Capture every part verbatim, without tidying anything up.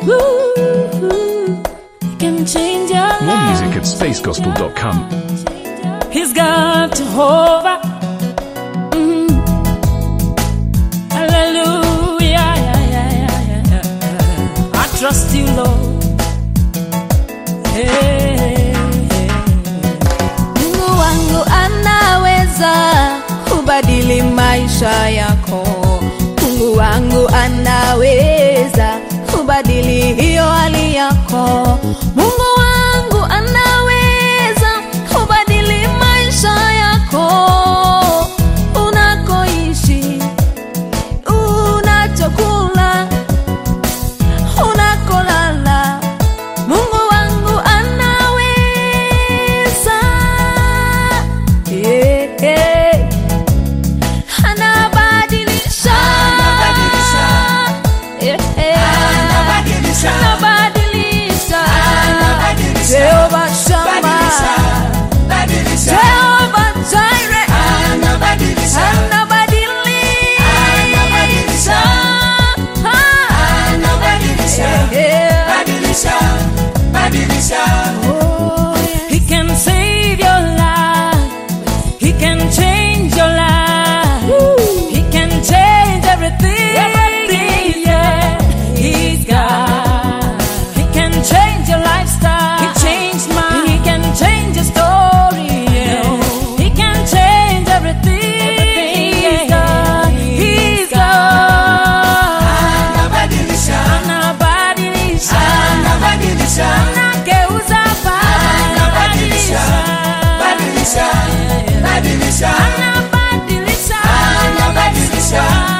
Ooh, he can change your life. More music at space gospel dot com. He's got Jehovah. Mm. Hallelujah, yeah, yeah, yeah, yeah. I trust you, Lord. Hey, hey, hey. Mungu wangu anaweza kubadili maisha yako. Mungu wangu anaweza kubadili hiyo hali yako. Mungu wangu anaweza kubadili maisha yako. Unakoishi, unachokula, unakolala, Mungu wangu anaweza. Yeah, yeah. Anabadilisha, yeah, yeah. Anabadilisha, Jehovah Shammah, Jehovah Jireh, anabadilisha, oh, yes. He can save your life. He can change your life. Woo. He can change everything. Everything, yeah. He's God. He can change your lifestyle. He changed mine. He can change your story. Yeah. He can change everything. Everything, he's God. He's God. Anabadilisha, anabadilisha, anabadilisha, anageuza pa, anabadilisha, badilisha, badilisha, anabadilisha, anabadilisha,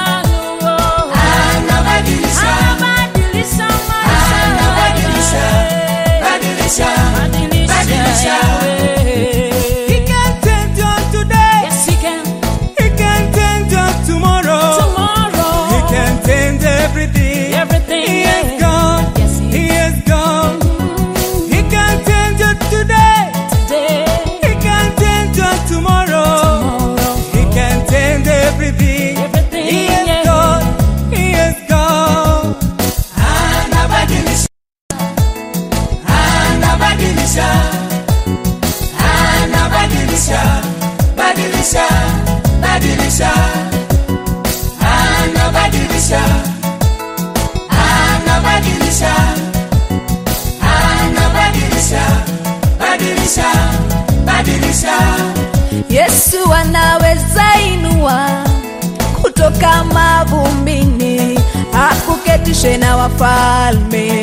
anabadilisha, anabadilisha, anabadilisha, badilisha, badilisha. He can change you today. Yes, he can. He can change you tomorrow. Tomorrow. He can change everything. Everything, He yeah. is gone. Yes, he He is gone. Mm, He can change you today. today, He can change you tomorrow. tomorrow. He can change everything. Everything, He is yeah. gone. He is gone. Anabadilisha. Anabadilisha. Anabadilisha. Badilisha. Badilisha. Anabadilisha. Anabadilisha. Anabadilisha. Badilisha. Badilisha. Yesu anaweza inua kutoka mavumbini, akuketishe na wafalme.